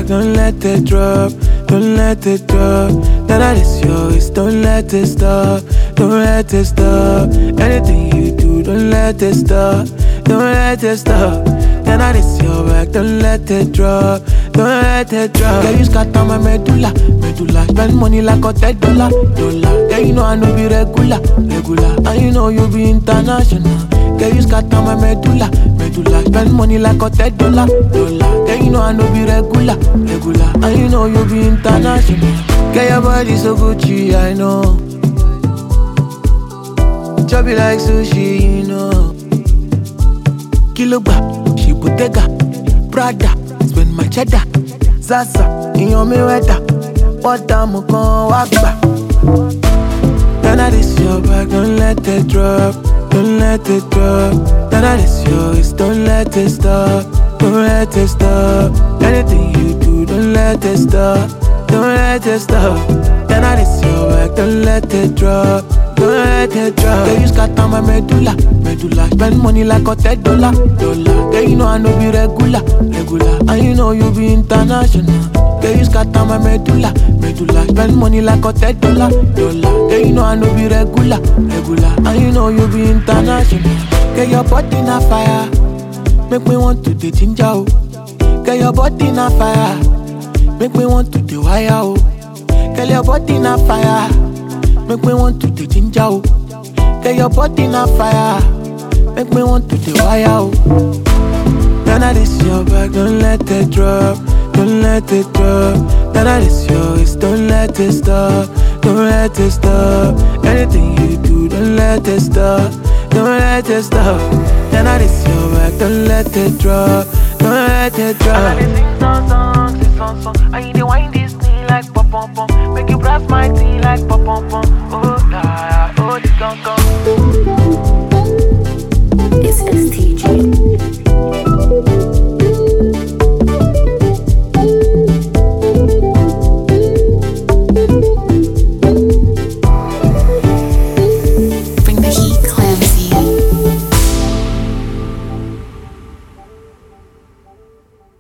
don't let it drop. Don't let it drop. Then I is yours, don't let it stop. Don't let it stop. Anything you do, don't let it stop. Don't let it stop. Then I is your back, don't let it drop. Don't let it drop. Girl, you scatter my medulla, medulla. Spend money like a $10, dollar. Girl, you know I know be regular, regular. And you know you be international. Girl, you scatter my medulla, medulla. Spend money like a $10, dollar. Girl, you know I know be regular, regular. And you know you be international. Girl, your body so Gucci, I know. Chubby like sushi, you know. Kilo ba, she Bottega, Prada, spend my cheddar. Zaza, in your Mayweather. What time you gon' walk back? Then I this your back, don't let it drop. Don't let it drop. Then I this yours, don't let it stop. Don't let it stop. Anything you do, don't let it stop. Don't let it stop. Then I this your back, don't let it drop. Don't let it drop. Girl, you scatter my medulla, medulla. Spend money like a $10, dollar. Girl, you know I know be regular, regular. And you know you be international. Girl, you scatter my medulla, medulla. Spend money like a $10, dollar. Girl, you know I know be regular, regular. And you know you be international. Girl, your body na fire. Make me want to the ginger, oh. Girl, your body na fire. Make me want to the wire, oh. Girl, your body na fire. Make me want to the ginger, oh. Girl, your body na fire. Make me want to the wire, oh. Then I this your back, don't let it drop. Don't let it drop. Then I this yours, don't let it stop. Don't let it stop. Anything you do, don't let it stop. Don't let it stop. Then I this your back, don't let it drop. Don't let it drop. I sing songs, sing songs. I need to wind this knee like pop pop pop. Make you brush my tea like pop.